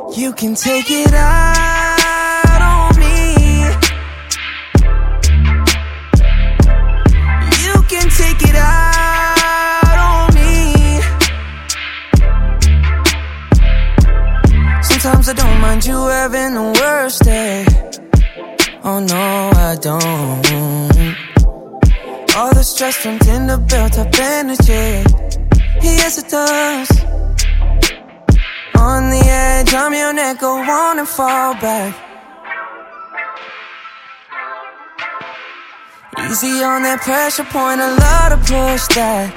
You can take it out on me. You can take it out on me. Sometimes I don't mind you having the worst day. Oh no, I don't. All the stress turns into built-up energy. Yes, it does. On the edge, I'm your neck, go on and fall back. Easy on that pressure point, I love to push that.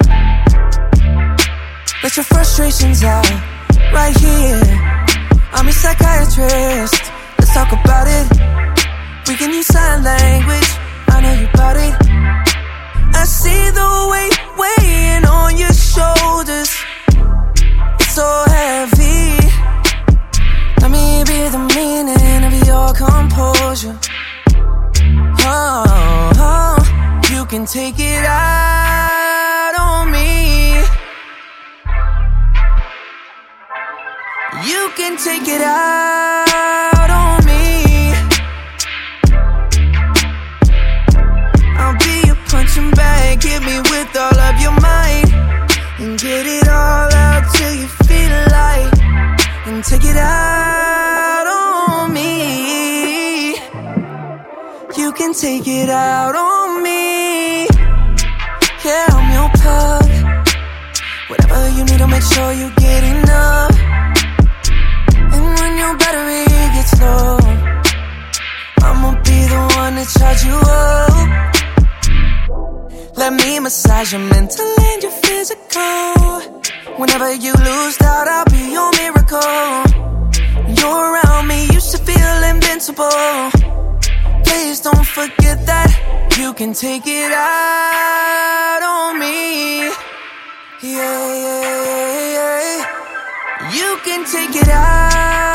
Let your frustrations out, right here. I'm your psychiatrist, let's talk about it. We can use sign language, I know you bout it. I see the weight weighing on your shoulders. It's so heavy. Let me be the meaning of your composure. Oh, you can take it out on me. You can take it out on me. I'll be your punching bag, hit me with all of your might, and get it all out till you feel like, and take it out on me. You can take it out on me. Yeah, I'm your plug. Whatever you need, I'll make sure you get enough. And when your battery gets low, I'ma be the one to charge you up. Let me massage your mental and your physical. Whenever you lose doubt, I'll be your miracle. When you're around me, you should feel invincible. Please don't forget that you can take it out on me. Yeah, yeah, yeah. You can take it out.